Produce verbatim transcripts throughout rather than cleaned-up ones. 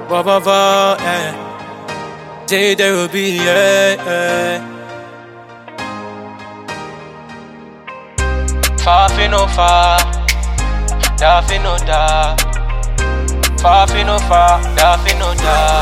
Wah wah wah, yeah. J there will be, yeah, yeah. Far fi no far, da fi no da. Far fi no far, da fi no da.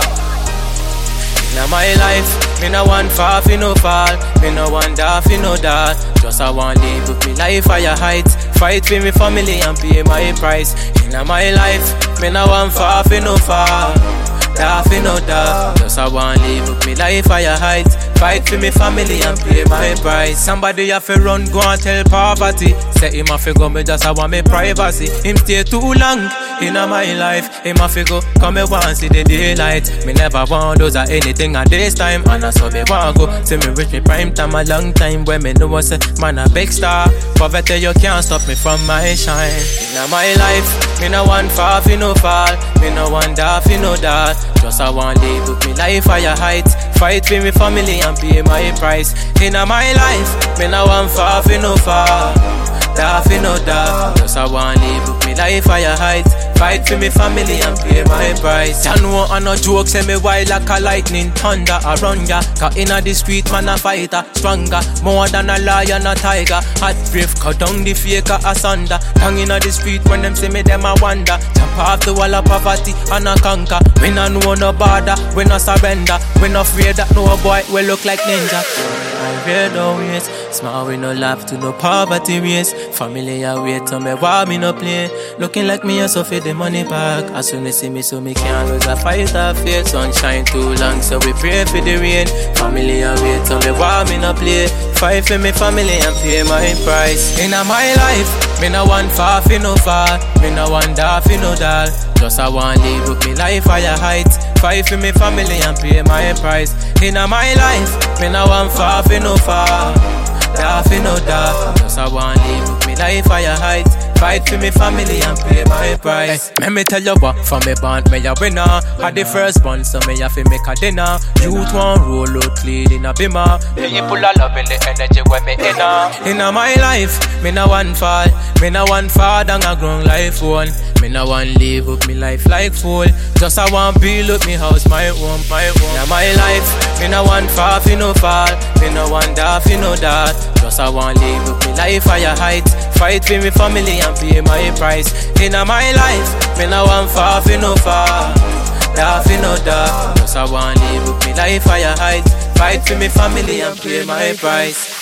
Inna my life, me no want far fi no fall, me no want da fi no da. Just I want live with me life higher heights, fight for me family and pay my price. Inna my life, me no want far fi no fall, da fi no da. Just I want live with me life higher heights, fight for me family and pay my price. Somebody have to run, go and tell poverty. Say him have to go, me just I want me privacy. Him stay too long in my life. Him have to go, come me want see the daylight. Me never want those or anything at this time. And I saw me want go, see me reach me prime time a long time. When me know what's man a big star. Poverty you can't stop me from my shine. In my life, me no want far fi no fall, me no want da fi no da. Just I want live with me life higher heights, fight for me family and pay my price. In my life, me no want far fi no fall, da fi no da. Just I want live with me life higher heights, fight for me family and pay my price. Ya know I no joke, say me wild like a lightning thunder around ya. Cause inna the street man a fighter, stronger, more than a lion a tiger. Hot brave, cut down the faker asunder. Hang inna the street when them see me them a wonder. Jump off the wall of poverty and a conquer. We no know no border, we no surrender. We no afraid that no boy will look like ninja. I wear no ways, small we no laugh to no poverty race. Family a wait to me why me no play. Looking like me a so for the money back. As soon as see me so me can't lose a fight or fear. Sunshine too long so we pray for the rain. Family a wait to me why me no play. Fight for me family and pay my price. Inna my life, me no want far fi no fall, me no want da fi no dal. Just I want live with me life higher heights, fight for me family and pay my price. Inna my life, me no want far fi no fall, da fi no da. Just I want live with me life higher heights, fight for me family and pay my price. Hey, let me tell you what, from me band me a winner. Had the first one, so me have to make a dinner. Youth one roll out clean in a bimmer. People are loving the energy when me inna. Inna my life, me no one fall, me no one fall down a ground life one. Me no one live with me life like fool. Just I want build up me house, my home, my home. Inna my life, me no one fall fi no fall, me no one da fi no da. Just I want live with me life higher heights, fight for me family and pay my price. Inna my life, me no want far fi no fall, da fi no da. Just I want live with me life higher heights, fight for me family and pay my price.